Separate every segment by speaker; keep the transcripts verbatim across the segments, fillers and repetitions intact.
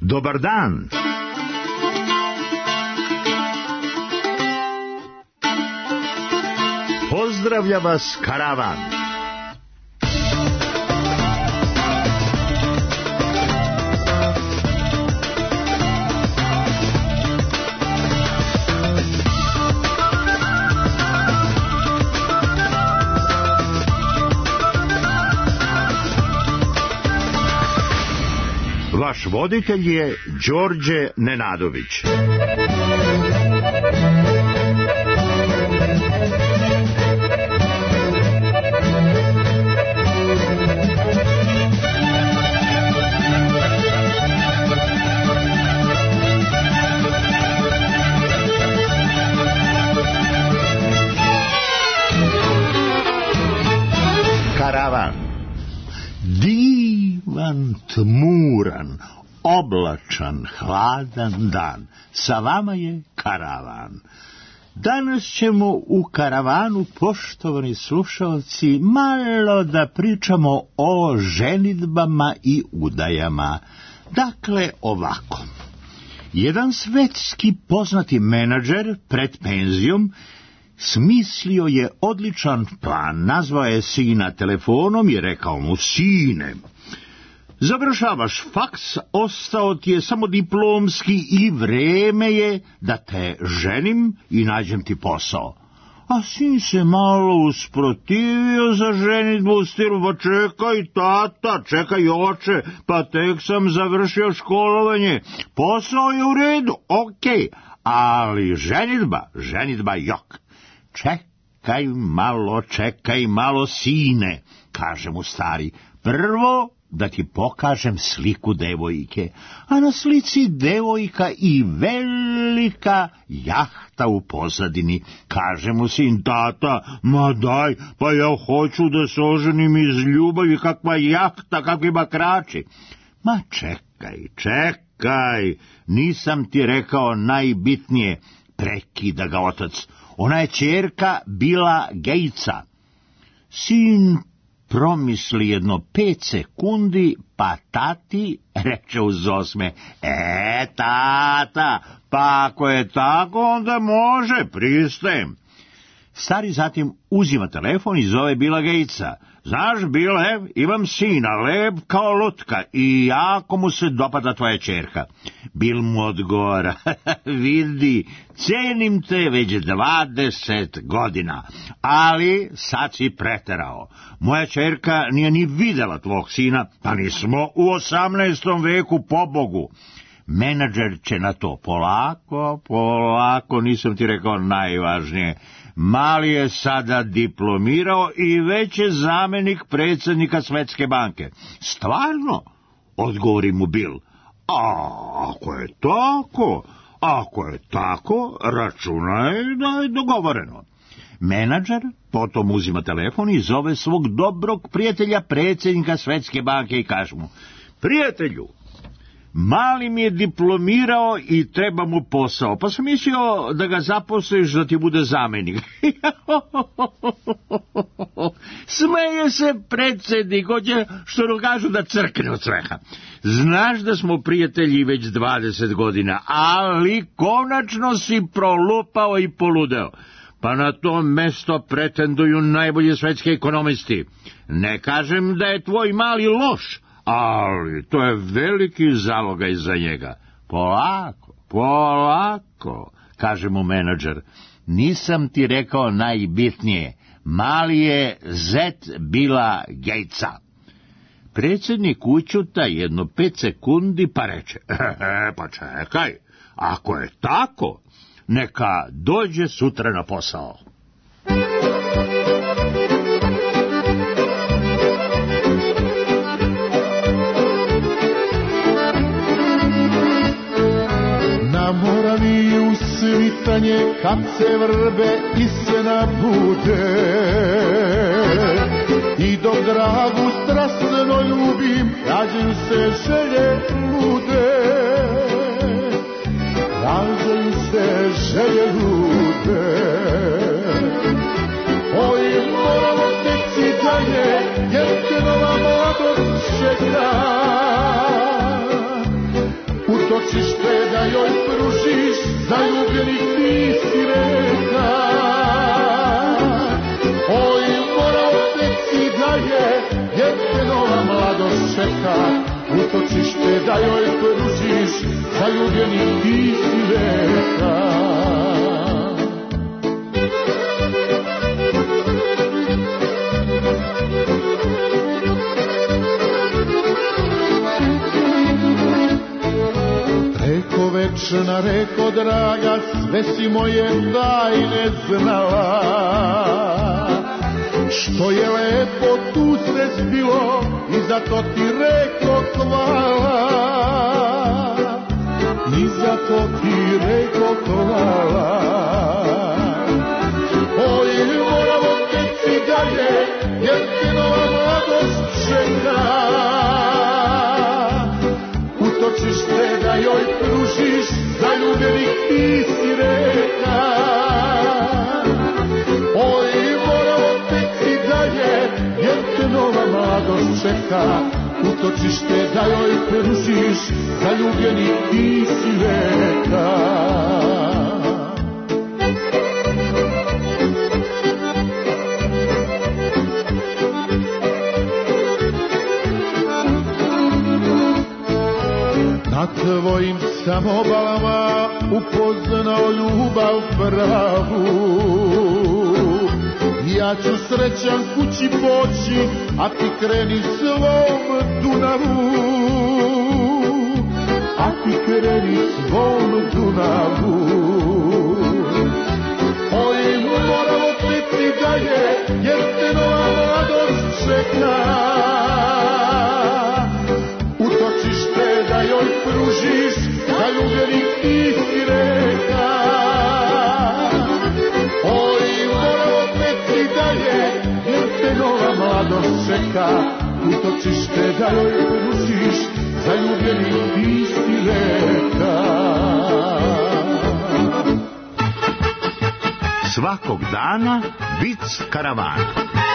Speaker 1: Dobar dan. Pozdravlja vas karavan. Vaš voditelj je Đorđe Nenadović. Karavan. Divan, tmuran, oblačan, hladan dan. Sa vama je karavan. Danas ćemo u karavanu, poštovani slušalci, malo da pričamo o ženidbama i udajama. Dakle, ovako. Jedan svetski poznati menadžer pred penzijom smislio je odličan plan. Nazvao je sina telefonom i rekao mu: sine, završavaš faks, ostao ti je samo diplomski i vreme je da te ženim i nađem ti posao. A sin se malo usprotivio za ženidbu u stilu: pa čekaj tata, čekaj oče, pa tek sam završio školovanje, posao je u redu, okej, ali ženidba, ženidba jok. Čekaj malo, čekaj malo, sine, kaže mu stari, prvo da ti pokažem sliku devojke, a na slici devojka i velika jahta u pozadini. Kaže mu sin: tata, ma daj, pa ja hoću da se oženim iz ljubavi, kakva jahta, kakvi bakrači. Ma čekaj, čekaj, nisam ti rekao najbitnije, prekida ga otac. Ona je ćerka Billa Gatesa. Sin promisli jedno pet sekundi, pa tati reče uz osme: e, tata, pa ako je tako, onda može, pristajem. Stari zatim uzima telefon i zove Billa Gatesa. Znaš, Bille, imam sina, lep kao lutka, i jako mu se dopada tvoja ćerka. Bill mu odgovara: vidi, cenim te već dvadeset godina, ali sad si preterao. Moja ćerka nije ni videla tvog sina, pa nismo u osamnaestom veku, pobogu. Menadžer će na to: polako, polako, nisam ti rekao najvažnije. Mali je sada diplomirao i već je zamenik predsjednika Svetske banke. Stvarno? Odgovori mu Bill. A ako je tako, ako je tako, računaj da je dogovoreno. Menadžer potom uzima telefon i zove svog dobrog prijatelja predsjednika Svetske banke i kaže mu: prijatelju, mali mi je diplomirao i treba mu posao, pa sam mislio da ga zaposliš da ti bude zamenik. Smeje se predsjednik, hoće, što no kažu, da crkne od smeha. Znaš da smo prijatelji već dvadeset godina, ali konačno si prolupao i poludeo. Pa na to mesto pretenduju najbolji svetski ekonomisti. Ne kažem da je tvoj mali loš, ali to je veliki zalogaj za njega. Polako, polako, kaže mu menadžer, nisam ti rekao najbitnije, mali je zet Billa Gatesa. Predsjednik učuta jedno pet sekundi pa reče: e, pa čekaj, ako je tako, neka dođe sutra na posao.
Speaker 2: Na Moravi u svitanje, kad se vrbe i sena bude, i dok dragu strastveno ljubim, rađaju se želje lude. Rađaju se želje lude. Oj, moramo teći dalje, jer te nova mladost čeka. U da joj pružiš, zaljubljeni ti si reka. Oj, mora oteci da je, jer te nova mladost čeka. Utočište da joj pružiš, zaljubljeni ti si reka. Večna reko draga, sve si moje tajne znala. Što je lepo tu sve bilo i zato ti reko hvala. I zato ti reko hvala. Oj, moramo teći dalje, jer te nova mladost čeka. Utočište da joj pružiš, zaljubljenih ti si reka. Oj, moramo teći dalje, jer te nova mladost čeka. Utočište da joj pružiš, zaljubljenih ti si reka. Na tvojim sam obalama upoznao ljubav pravu. Ja ću srećan kući poći, a ti kreni svom Dunavu. A ti kreni svom Dunavu. Oj, moramo teći dalje, jer te nova mladost čeka. Utočište da joj pružiš, zaljubljenih ti si reka. Oj, moramo teći dalje, jer te nova mladost čeka. Utočište da joj pružiš, zaljubljenih ti si reka.
Speaker 1: Svakog dana vic karavana.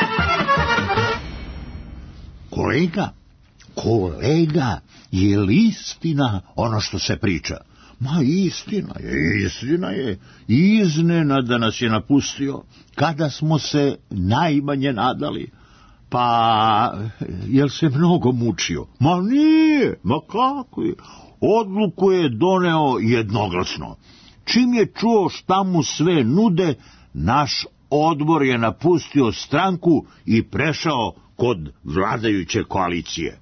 Speaker 1: Kolega, kolega, je li istina ono što se priča? Ma istina je, istina je. Iznenada nas je napustio kada smo se najmanje nadali. Pa, jel se mnogo mučio? Ma nije, ma kako je? Odluku je doneo jednoglasno. Čim je čuo šta mu sve nude, naš odbor je napustio stranku i prešao kod vladajuće koalicije.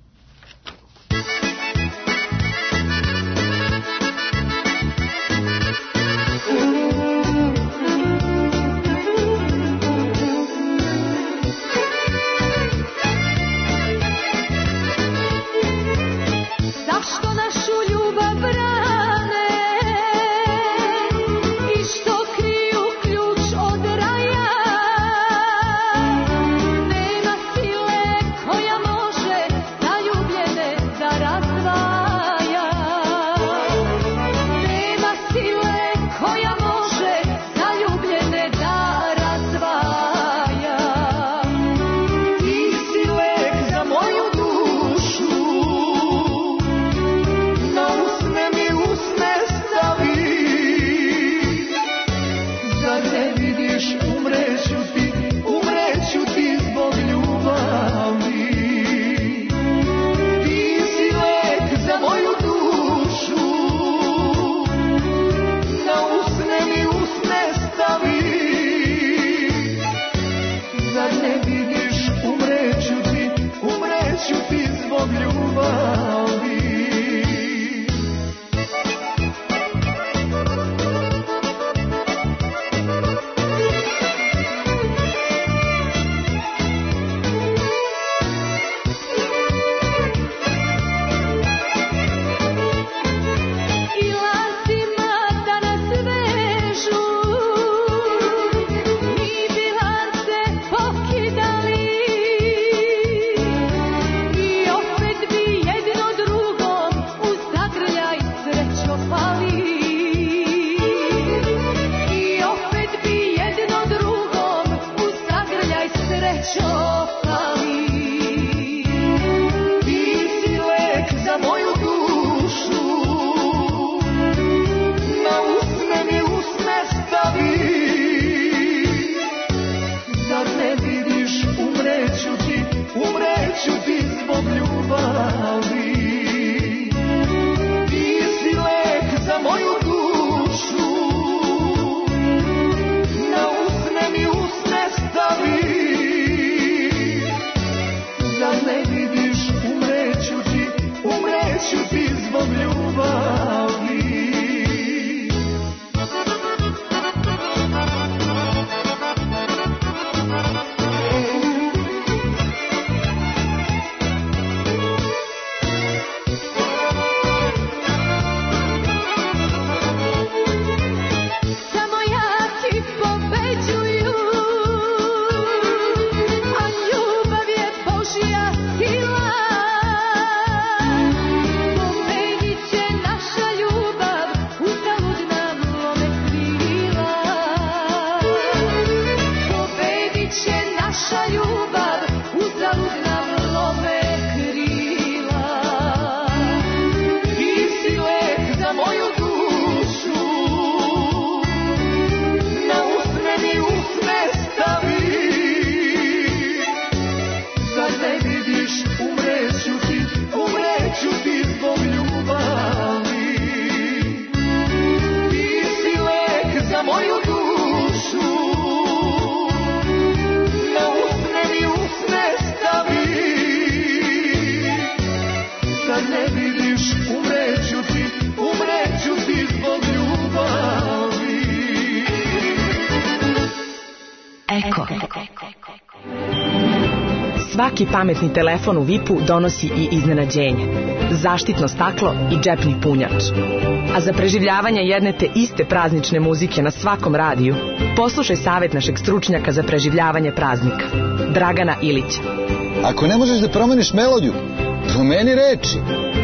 Speaker 3: Svaki pametni telefon u V I P-u donosi i iznenađenje. Zaštitno staklo i džepni punjač. A za preživljavanje jedne te iste praznične muzike na svakom radiju, poslušaj savjet našeg stručnjaka za preživljavanje praznika, Dragana Ilića.
Speaker 4: Ako ne možeš da promeniš melodiju, promeni reči.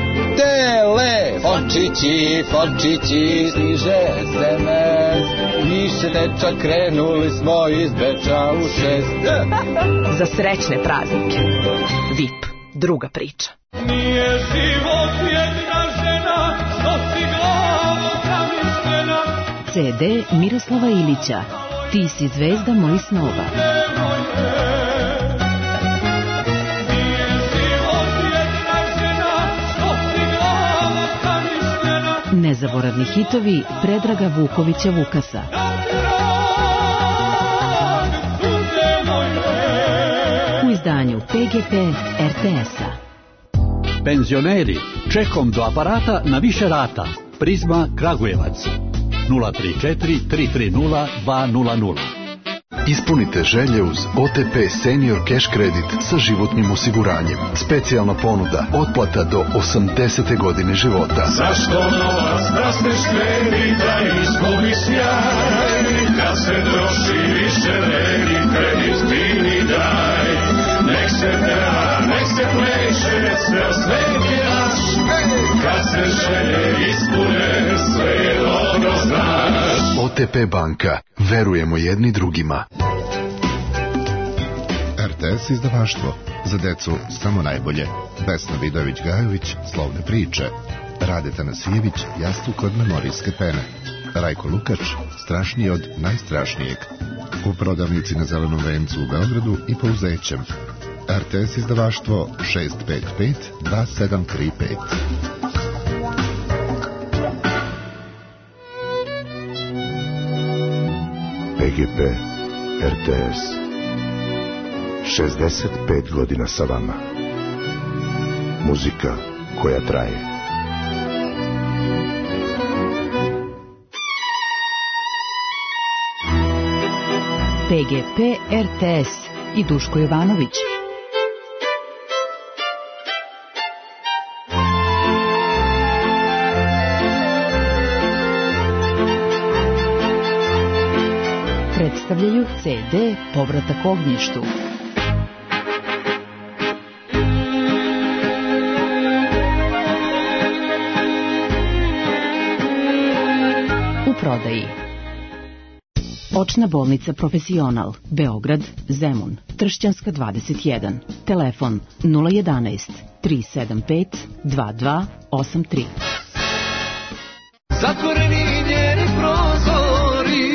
Speaker 4: Telefončići, fončići, stiže es em es. Više deča, krenuli smo iz Beča u šest.
Speaker 3: Za srećne praznike. V I P, druga priča.
Speaker 2: Nije život jedna žena, što si glavo zamišljena.
Speaker 5: C D Miroslava Ilića. Ti si zvezda mojih snova. Nezaboravni hitovi Predraga Vukovića Vukasa. U izdanju P G P R T S-a.
Speaker 6: Penzioneri, čekom do aparata na više rata. Prizma Kragujevac. nula tri četiri tri tri nula dva nula nula.
Speaker 7: Ispunite želje uz O T P Senior Cash Credit sa životnim osiguranjem. Specijalna ponuda, otplata do osamdesete godine života.
Speaker 2: Zašto novac da se štedi, da izgubi sjaj? Kad se troši više vredi, kredit fini daj. Nek se peva, nek se pleše, sve o sveti naš. Kad se želje ispune, sve je dobro znaš.
Speaker 7: O T P banka. Verujemo jedni drugima.
Speaker 8: R T S izdavaštvo. Za decu samo najbolje. Vesna Vidović-Gajović, Slovne priče. Rade Tanasijević, Jastuk od memorijske pene. Rajko Lukač, Strašniji od najstrašnijeg. U prodavnici na Zelenom vencu u Beogradu i po Uzećem. R T S izdavaštvo šest pet pet dva sedam tri pet.
Speaker 9: P G P R T S. šezdeset pet godina sa vama. Muzika koja traje.
Speaker 5: P G P R T S i Duško Jovanović. Predstavljaju C D Povratak ognjištu. U prodaji Očna bolnica Profesional, Beograd, Zemun, Tršćanska dvadeset jedan. Telefon nula jedanaest tri sedam pet dva dva osam tri.
Speaker 2: Zatvoreni njeni prozori,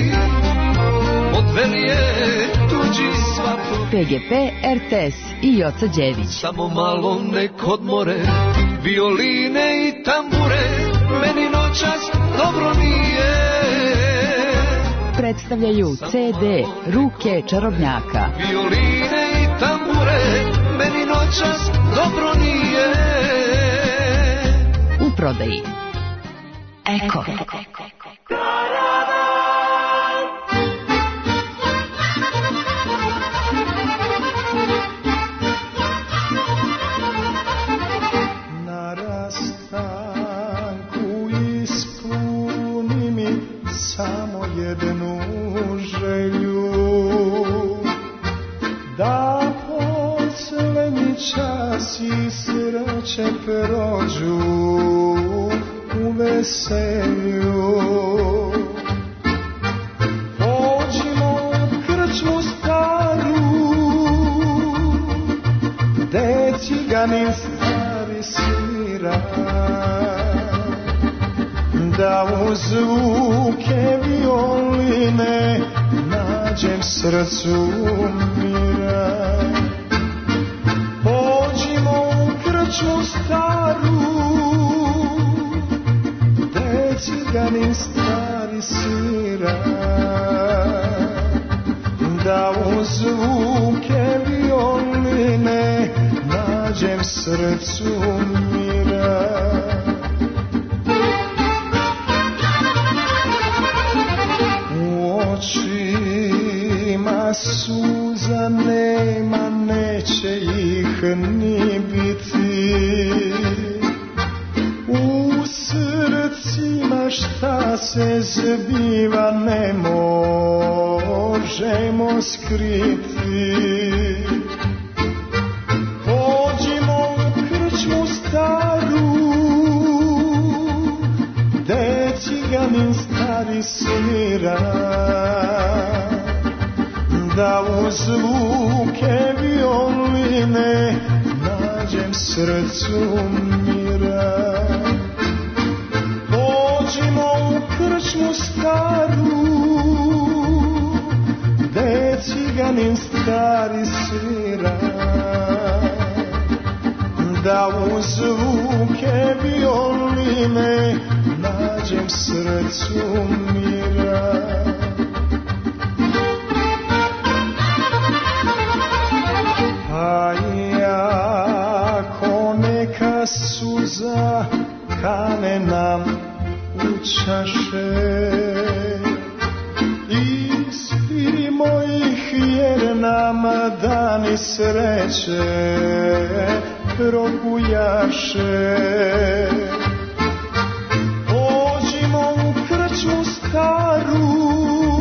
Speaker 2: odveli je tuđi svato.
Speaker 5: P G P R T S i Joca Đević.
Speaker 2: Samo malo nek odmore, violine i tambure, meni noćas dobro nije.
Speaker 5: Predstavljaju C D Ruke čarobnjaka.
Speaker 2: Violine i tambure, meni noćas dobro nije.
Speaker 5: U prodaji Eko.
Speaker 2: Na rastanku ispuni mi samo jednu želju, da poslednji čas i sreće prođu u veselju. Pođimo u krčmu staru, gde ciganin stari svira, da u zvuke violine nađem srcu mira. Pođimo u krčmu staru, gde ciganin stari svira, da u zvuke violine nađem srcu mira. U očima suza nema, neće ni biti. U srcima šta se zbiva ne možemo skriti. Pođimo u krčmu staru, gde ciganin stari svira, da uz zvuke violine nađem srcu mira. Pođimo u krčmu staru, gde ciganin stari svira, da uz zvuke violine nađem srcu mira. A jako neka suza kane nam u čaše, ispirimo ih jer nam dani sreće probujaše. Pođimo u krčmu staru,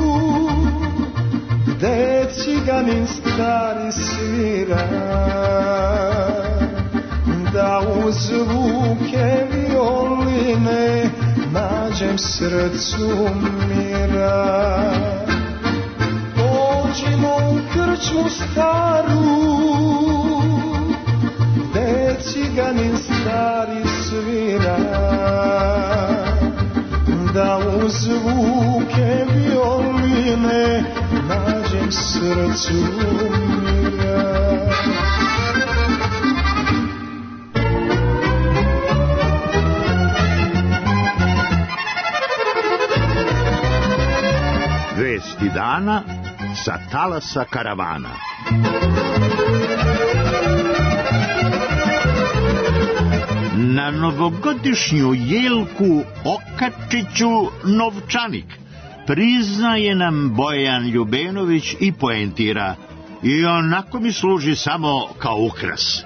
Speaker 2: gde ciganin stari svira, da uz zvuke violine nađem srcu mira. Pođimo u krčmu staru, gde ciganin stari svira, da uz zvuke violine nađem srcu mira.
Speaker 1: Vesti dana sa talasa karavana. Na novogodišnju jelku okačiću novčanik, priznaje nam Bojan Ljubenović i poentira: i onako mi služi samo kao ukras.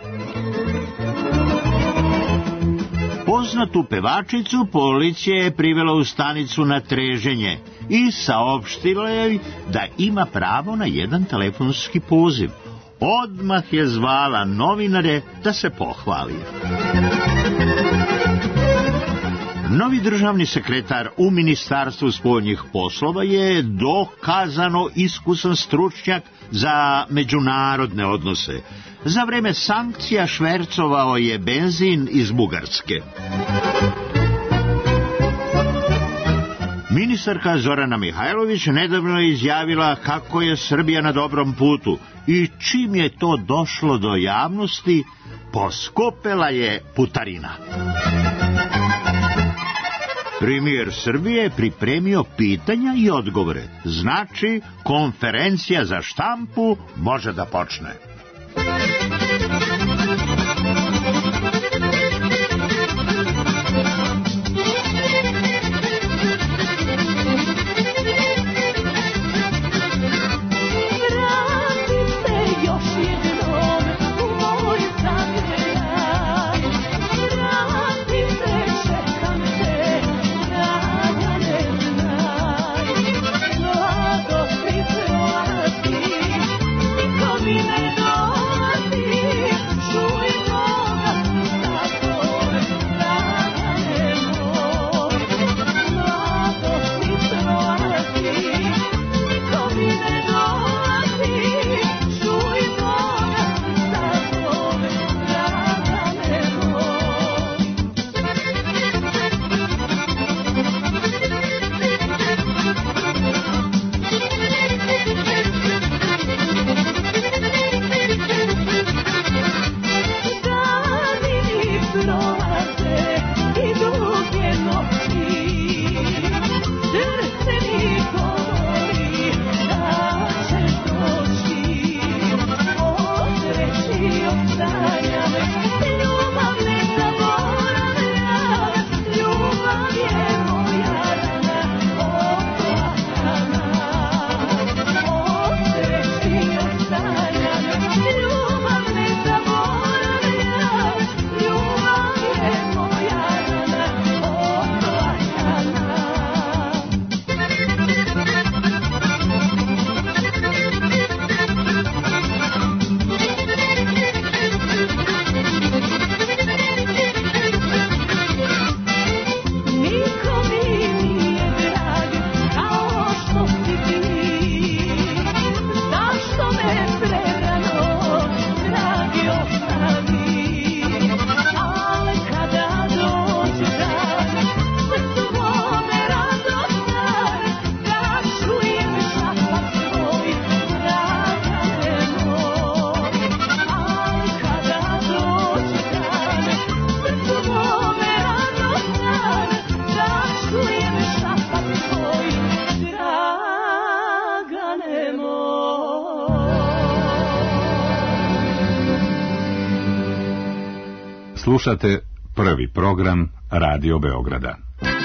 Speaker 1: Poznatu pevačicu policija je privela u stanicu na treženje i saopštila joj da ima pravo na jedan telefonski poziv. Odmah je zvala novinare da se pohvali. Novi državni sekretar u Ministarstvu spoljnih poslova je dokazano iskusan stručnjak za međunarodne odnose. Za vreme sankcija švercovao je benzin iz Bugarske. Ministarka Zorana Mihajlović nedavno je izjavila kako je Srbija na dobrom putu i čim je to došlo do javnosti, poskopela je putarina. Premijer Srbije je pripremio pitanja i odgovore. Znači, konferencija za štampu može da počne.
Speaker 10: Come Slušate prvi program Radio Beograda.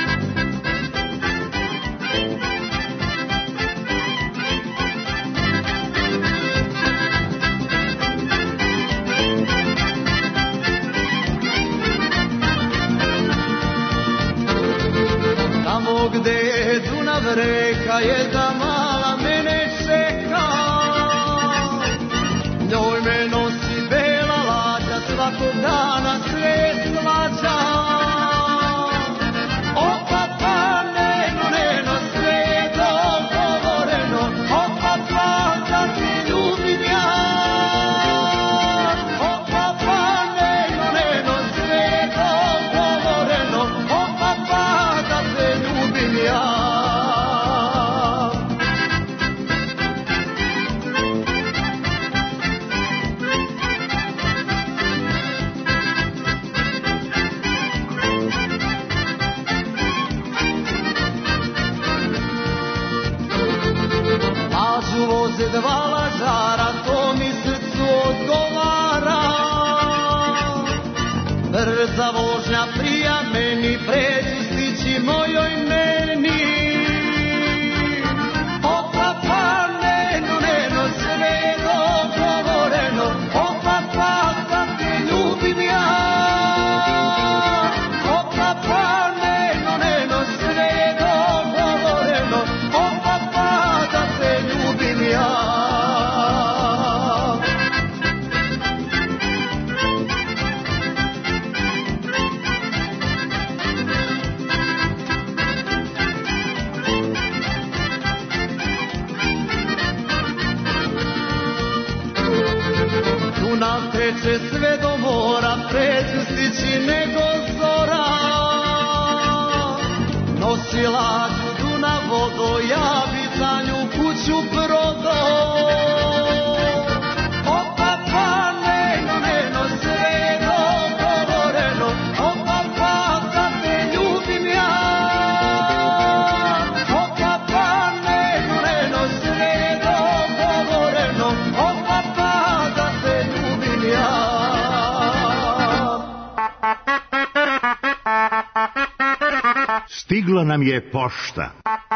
Speaker 2: Tamo gde je Dunav reka je da mala mene čeka, njoj me nosi bela lađa, svakog dana sve slađa. O papa, neno, neno, sve je dogovoreno, o papa, da te ljubim ja. O papa, neno, neno, sve je dogovoreno, o papa, da te ljubim ja. Voze dva lažara, to mi srcu odgovara. Brza vožnja prija meni, pređu stići mojoj meni. O papa, neno, neno, sve je dogovoreno, o papa, da te ljubim ja. O papa, neno, neno, sve je dogovoreno, o papa, da te ljubim ja. Dunav teče sve do mora, pređu stići nego zora. Nosi lađu Dunav vodo, ja bi za nju kuću prodo. O papa, neno, neno, sve je dogovoreno, o papa, da te ljubim ja. O papa, neno, neno, sve je dogovoreno, o papa, da te ljubim ja.
Speaker 1: Stigla nam je pošta.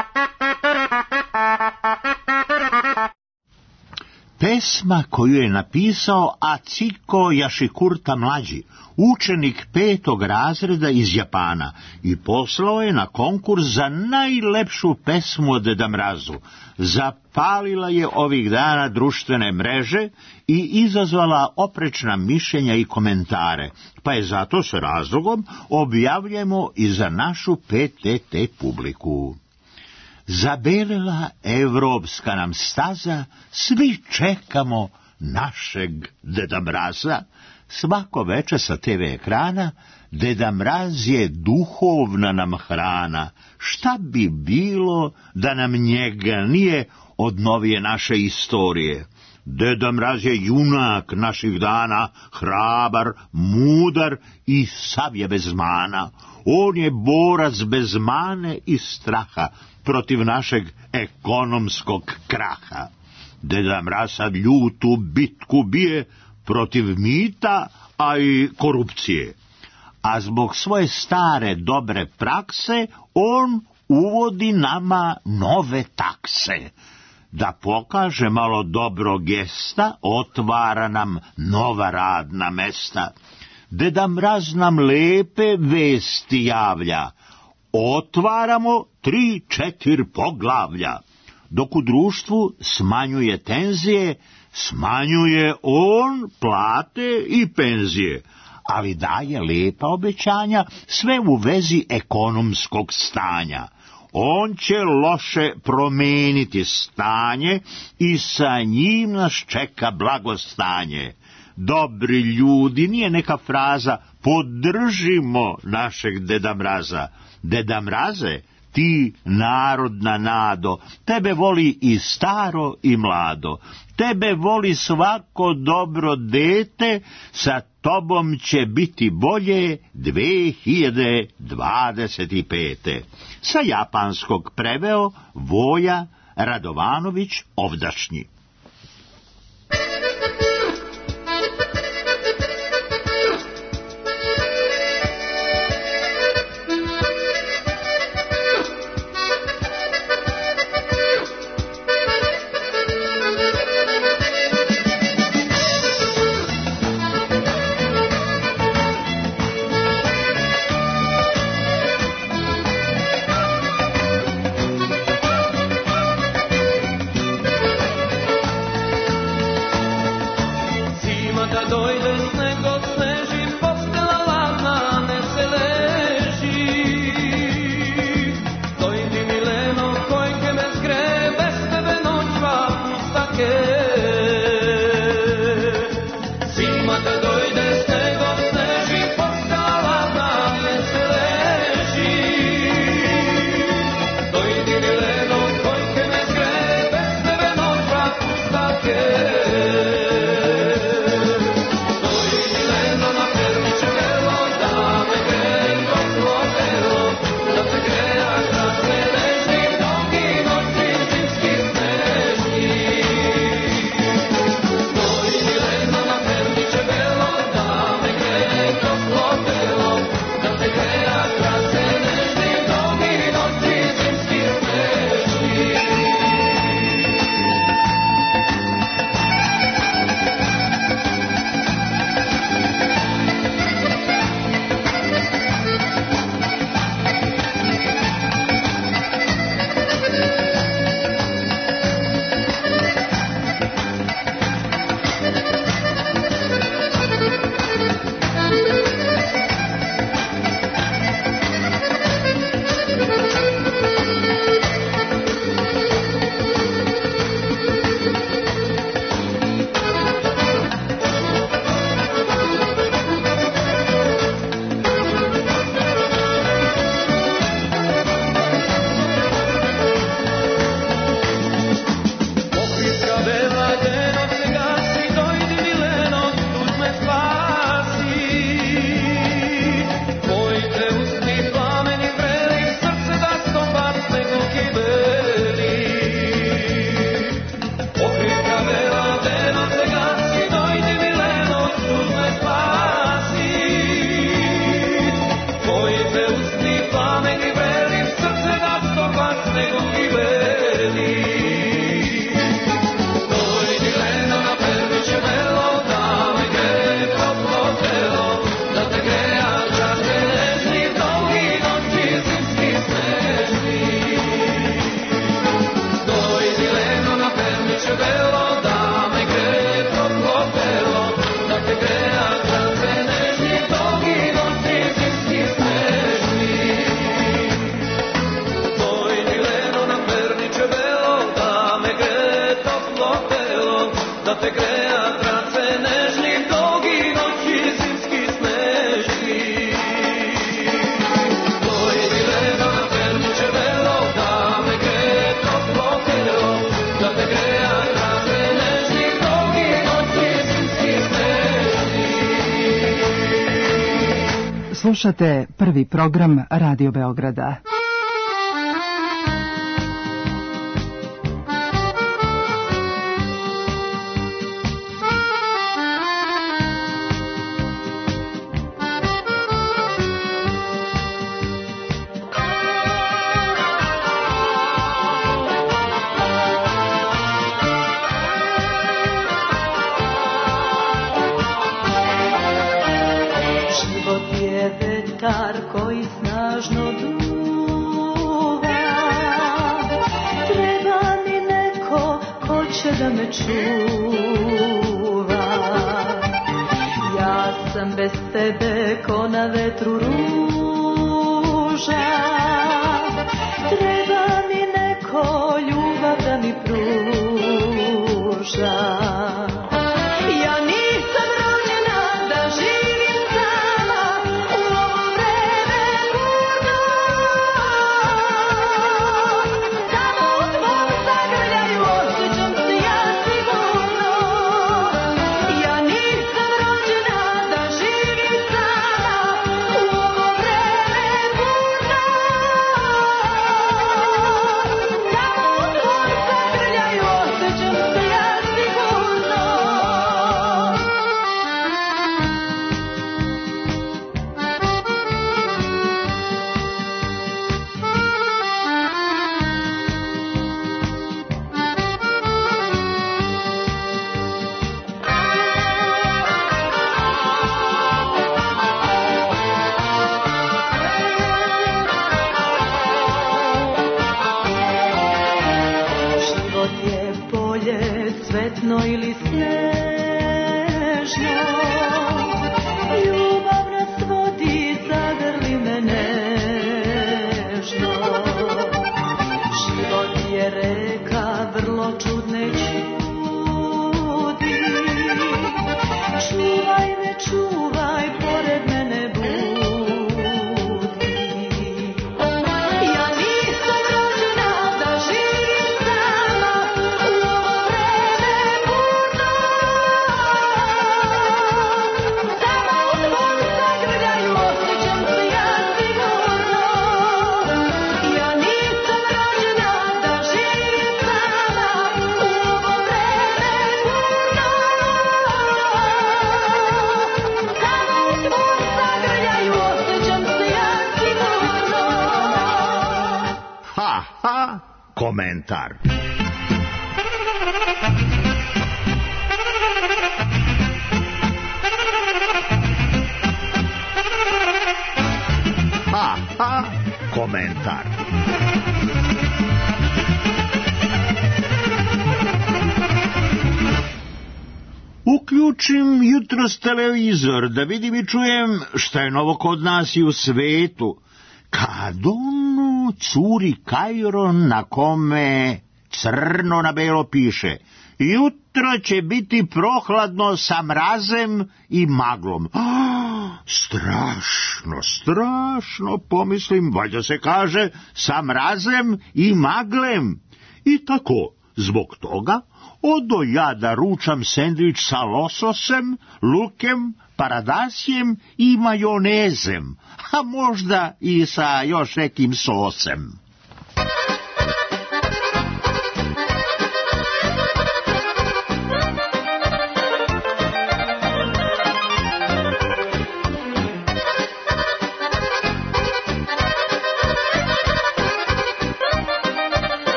Speaker 1: Pesma koju je napisao Aciko Jašikurta mlađi, učenik petog razreda iz Japana, i poslao je na konkurs za najlepšu pesmu o Deda Mrazu. Zapalila je ovih dana društvene mreže i izazvala oprečna mišljenja i komentare, pa je zato s razlogom objavljujemo i za našu P T T publiku. Zabelila evropska nam staza, svi čekamo našeg Deda Mraza. Svako veče sa te ve ekrana Deda Mraz je duhovna nam hrana. Šta bi bilo da nam njega nije od novije naše istorije? Deda Mraz je junak naših dana, hrabar, mudar i sav je bez mana. On je borac bez mane i straha protiv našeg ekonomskog kraha. Deda Mraz sad ljutu bitku bije protiv mita, a i korupcije. A zbog svoje stare dobre prakse, on uvodi nama nove takse. Da pokaže malo dobro gesta, otvara nam nova radna mesta. Deda Mraz nam lepe vesti javlja, otvaramo tri, četir poglavlja. Dok u društvu smanjuje tenzije, smanjuje on plate i penzije, ali daje lepa obećanja, sve u vezi ekonomskog stanja. On će loše promeniti stanje i sa njim nas čeka blagostanje. Dobri ljudi, nije neka fraza, podržimo našeg Deda Mraza. Deda Mraze, ti narodna nado, tebe voli i staro i mlado. Tebe voli svako dobro dete, sa tobom će biti bolje dve hiljade dvadeset pete. Sa japanskog preveo Voja Radovanović ovdašnji.
Speaker 5: Slušate prvi program Radio Beograda.
Speaker 1: Komentar. Ha, ha, komentar. Uključim jutros televizor da vidim i čujem šta je novo kod nas i u svetu. Kad ono curi kajron na kome crno na belo piše: jutro će biti prohladno sa mrazem i maglom. Ah, strašno, strašno, pomislim, valjda se kaže sa mrazem i maglem. I tako, zbog toga, odo ja da ručam sendvič sa lososem, lukem, paradasjem i majonezem, a možda i sa još nekim sosem.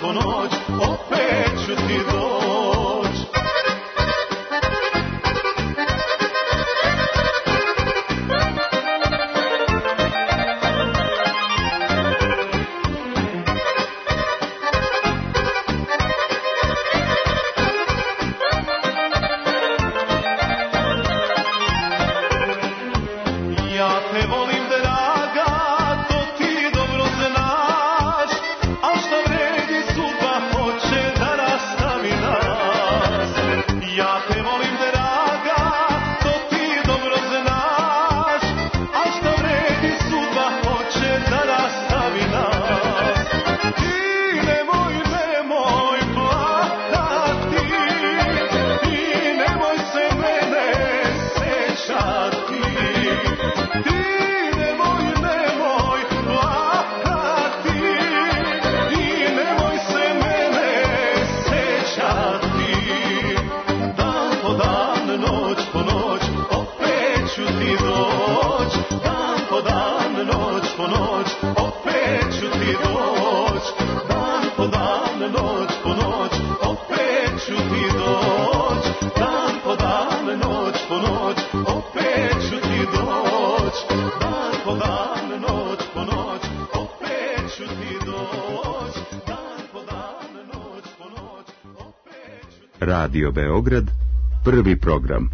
Speaker 2: po noć, opet ću ti doć.
Speaker 10: Radio Beograd, prvi program.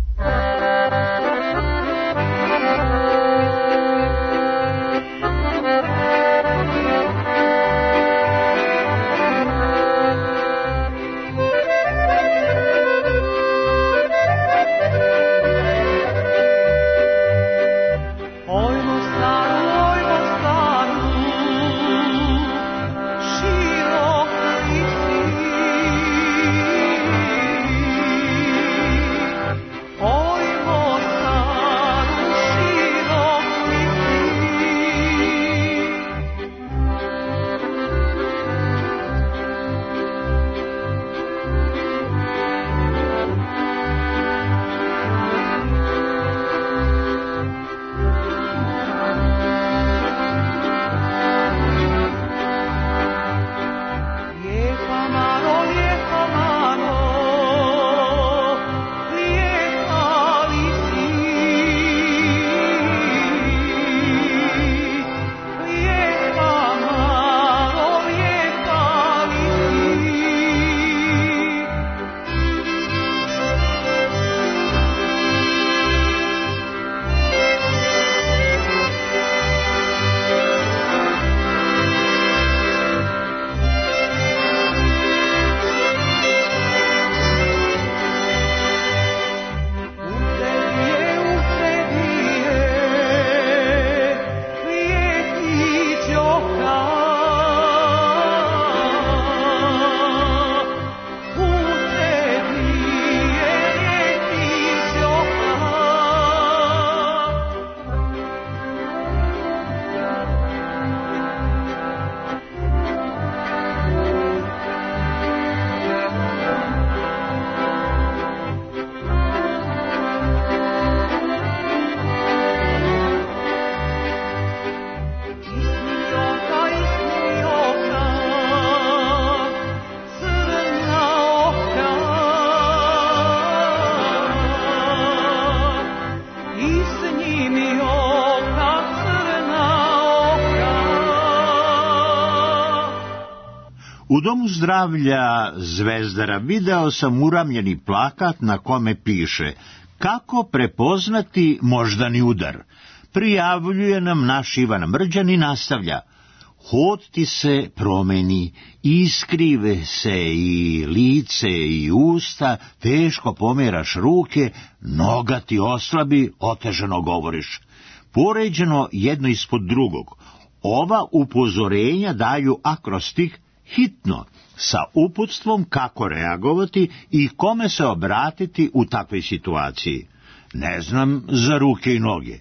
Speaker 1: U Domu zdravlja Zvezdara video sam uramljeni plakat na kome piše "Kako prepoznati moždani udar?" Prijavljuje nam naš Ivan Mrđan i nastavlja: "Hod ti se promeni, iskrive se i lice i usta, teško pomeraš ruke, noga ti oslabi, otežano govoriš." Poređeno jedno ispod drugog, ova upozorenja daju akrostih hitno, sa uputstvom kako reagovati i kome se obratiti u takvoj situaciji. Ne znam za ruke i noge,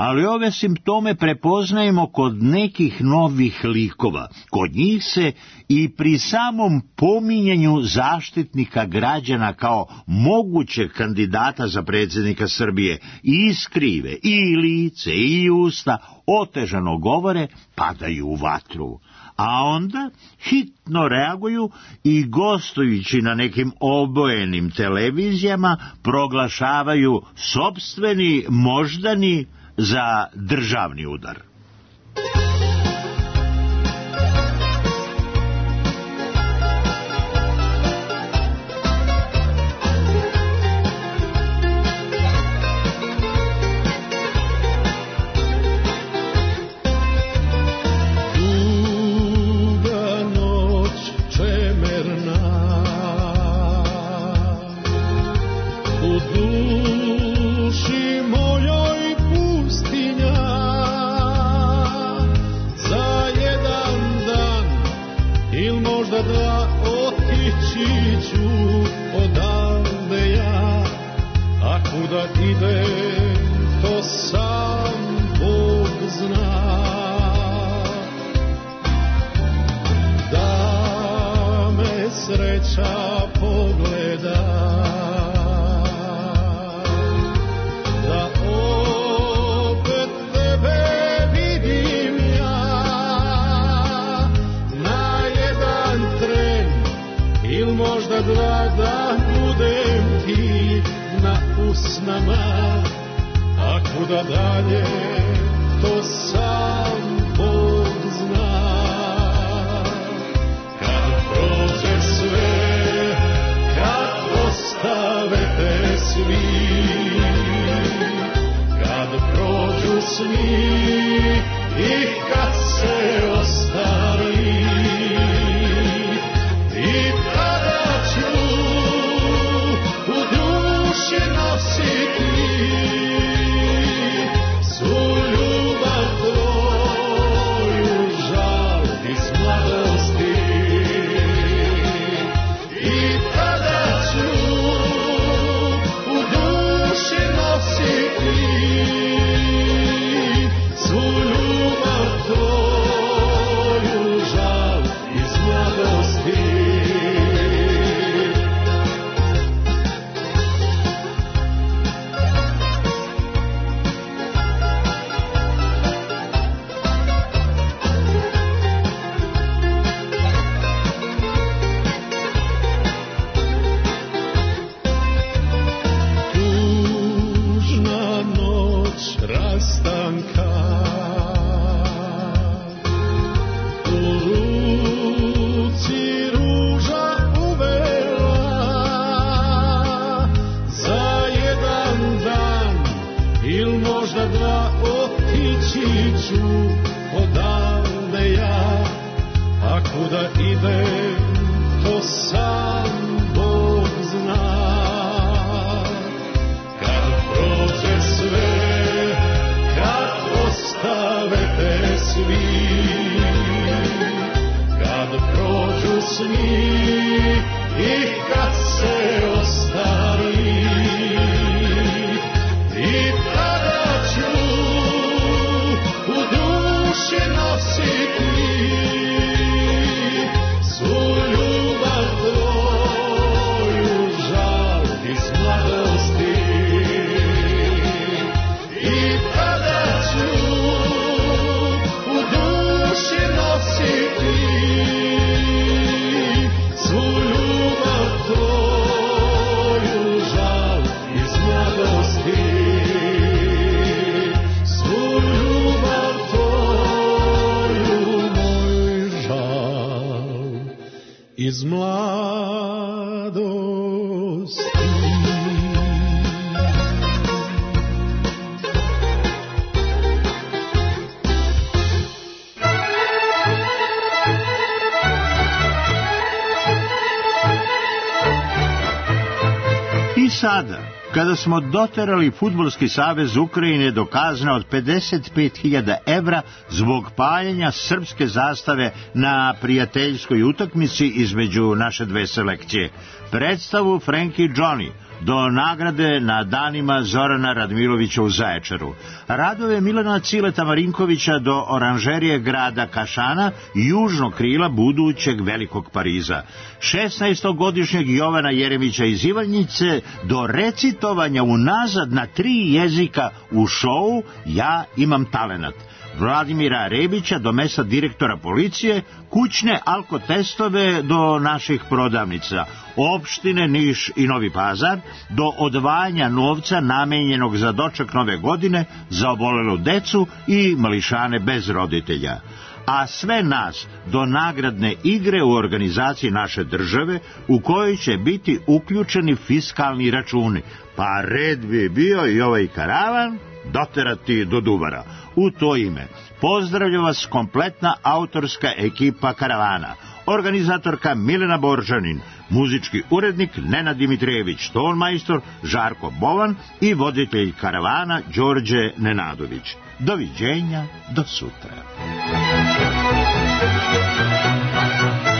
Speaker 1: ali ove simptome prepoznajemo kod nekih novih likova. Kod njih se i pri samom pominjanju zaštitnika građana kao mogućeg kandidata za predsjednika Srbije iskrive i lice i usta, otežano govore, padaju u vatru. A onda hitno reaguju i gostujući na nekim obojenim televizijama proglašavaju sopstveni moždani za državni udar.
Speaker 2: Iz mladosti.
Speaker 1: sada, kada smo doterali Fudbalski savez Ukrajine do kazne od pedeset pet hiljada evra zbog paljenja srpske zastave na prijateljskoj utakmici između naše dve selekcije, predstavu Frankie Johnny, do nagrade na danima Zorana Radmilovića u Zaječaru, radove Milana Cileta Marinkovića do oranžerije grada Kašana i južnog krila budućeg Velikog Pariza, šesnaestogodišnjeg Jovana Jeremića iz Ivanjice do recitovanja unazad na tri jezika u šovu Ja imam talenat, Vladimira Rebića do mesta direktora policije, kućne alkotestove do naših prodavnica, opštine Niš i Novi Pazar, do odvajanja novca namenjenog za doček nove godine za obolelu decu i mališane bez roditelja. A sve nas do nagradne igre u organizaciji naše države u kojoj će biti uključeni fiskalni računi, pa red bi bio i ovaj karavan doterati do Duvara. U to ime pozdravlja vas kompletna autorska ekipa karavana, organizatorka Milena Boržanin, muzički urednik Nenad Dimitrijević, tonmajstor Žarko Bovan i voditelj karavana Đorđe Nenadović. Doviđenja, do sutra.